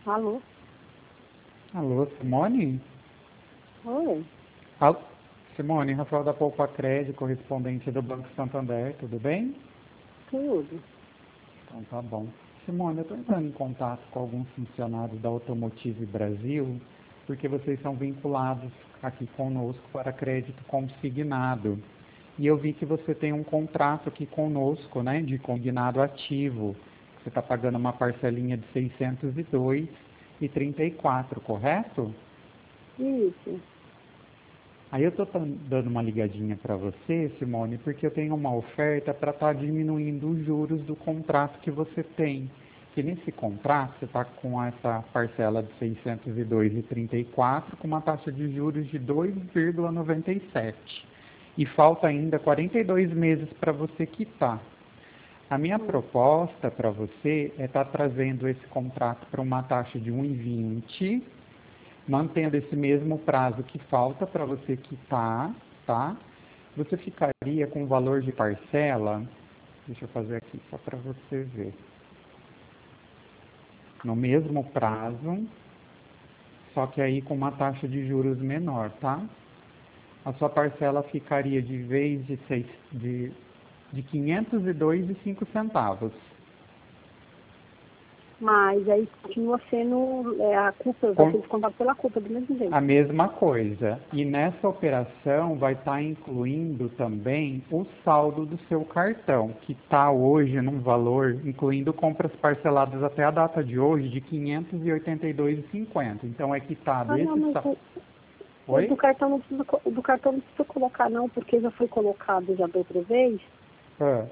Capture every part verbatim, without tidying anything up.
Alô? Alô, Simone? Oi, Alô? Simone, Rafael da Poupa Crédito, correspondente do Banco Santander, tudo bem? tudo. Então tá bom. Simone, eu estou entrando em contato com alguns funcionários da Automotive Brasil, porque vocês são vinculados aqui conosco para crédito consignado. E eu vi que você tem um contrato aqui conosco, né, de consignado ativo. Você está pagando uma parcelinha de seiscentos e dois e trinta e quatro, correto? Isso. Aí eu estou dando uma ligadinha para você, Simone, porque eu tenho uma oferta para estar diminuindo os juros do contrato que você tem. Que nesse contrato você está com essa parcela de seiscentos e dois e trinta e quatro com uma taxa de juros de dois vírgula noventa e sete. E falta ainda quarenta e dois meses para você quitar. A minha Hum. proposta para você é estar trazendo esse contrato para uma taxa de um vírgula vinte, mantendo esse mesmo prazo que falta para você quitar, tá? Você ficaria com o valor de parcela, deixa eu fazer aqui só para você ver, no mesmo prazo, só que aí com uma taxa de juros menor, tá? A sua parcela ficaria de vez de, seis, de, de quinhentos e dois e cinco centavos. Mas aí continua sendo é, a culpa, vai ser Com, descontado pela culpa do mesmo jeito. A mesma coisa. E nessa operação vai estar incluindo também o saldo do seu cartão, que está hoje num valor, incluindo compras parceladas até a data de hoje, de quinhentos e oitenta e dois reais e cinquenta centavos. Então é quitado Ah, não, esse mas saldo. o, o do Oi? cartão não precisa, co- o do cartão não precisa colocar não, porque já foi colocado já da outra vez. Ah,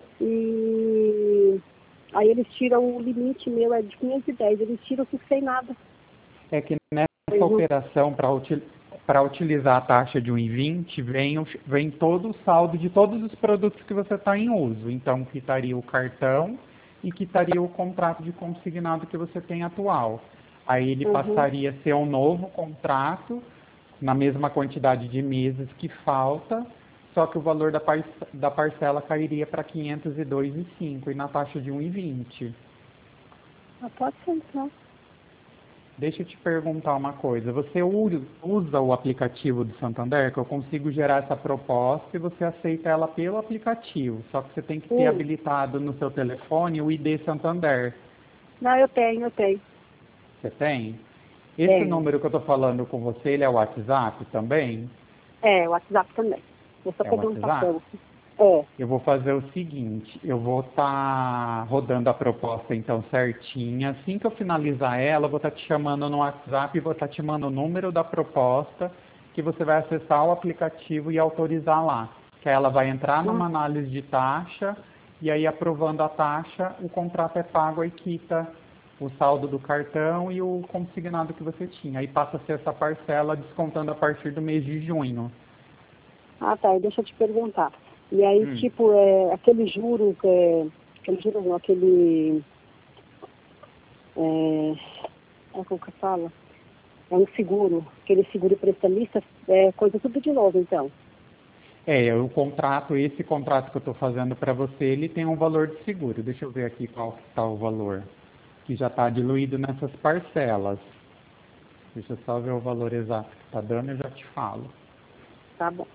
E aí eles tiram o limite meu, é de quinhentos e dez, eles tiram tudo sem nada. É que nessa Eles não, operação, para util, para utilizar a taxa de um vírgula vinte, vem, o- vem todo o saldo de todos os produtos que você está em uso. Então, quitaria o cartão e quitaria o contrato de consignado que você tem atual. Aí ele uhum. passaria a ser um novo contrato, na mesma quantidade de meses que falta, só que o valor da, par da parcela cairia para quinhentos e dois reais e cinco centavos e na taxa de um vírgula vinte. Ah, pode ser então. Deixa eu te perguntar uma coisa. Você u- usa o aplicativo do Santander, que eu consigo gerar essa proposta e você aceita ela pelo aplicativo. Só que você tem que ter Hum. habilitado no seu telefone o I D Santander. Não, eu tenho, eu tenho. Você tem? Esse Tenho. número que eu estou falando com você, ele é o WhatsApp também? É, o WhatsApp também. Eu só É o peguei um WhatsApp? papel. É, Eu vou fazer o seguinte, eu vou estar rodando a proposta então certinha. Assim que eu finalizar ela, eu vou estar te chamando no WhatsApp e vou estar te mandando o número da proposta que você vai acessar o aplicativo e autorizar lá. Que aí ela vai entrar hum, numa análise de taxa e aí aprovando a taxa, o contrato é pago e quita o saldo do cartão e o consignado que você tinha. Aí passa a ser essa parcela descontando a partir do mês de junho. Ah, tá. E deixa eu te perguntar. E aí, Hum. tipo, é, aquele juro, é, aquele juro não, aquele, é, é como que fala? É um seguro, aquele seguro prestamista, é coisa tudo de novo, então. É, o contrato, esse contrato que eu estou fazendo para você, ele tem um valor de seguro. Deixa eu ver aqui qual está o valor, que já está diluído nessas parcelas. Deixa eu só ver o valor exato que está dando e eu já te falo. Tá bom.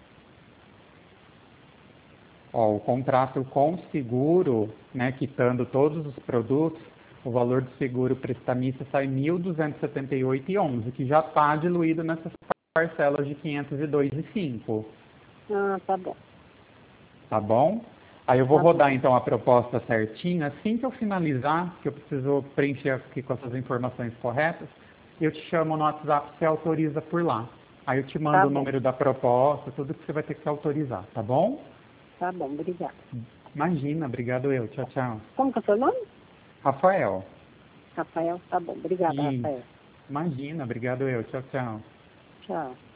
Ó, o contrato com seguro, né, quitando todos os produtos, o valor de seguro prestamista sai mil duzentos e setenta e oito reais e onze, que já está diluído nessas parcelas de quinhentos e dois reais e cinco centavos. Ah, tá bom. Tá bom? Aí eu vou Tá bom. rodar então a proposta certinha. Assim que eu finalizar, que eu preciso preencher aqui com essas informações corretas, eu te chamo no WhatsApp, você autoriza por lá. Aí eu te Tá mando o bom. número da proposta, tudo que você vai ter que autorizar, tá bom? Tá bom, obrigada. Imagina, obrigado eu. Tchau, tchau. Como que é o seu nome? Rafael. Rafael? Tá bom, obrigada, Isso. Rafael. Imagina, obrigado eu. Tchau, tchau. Tchau.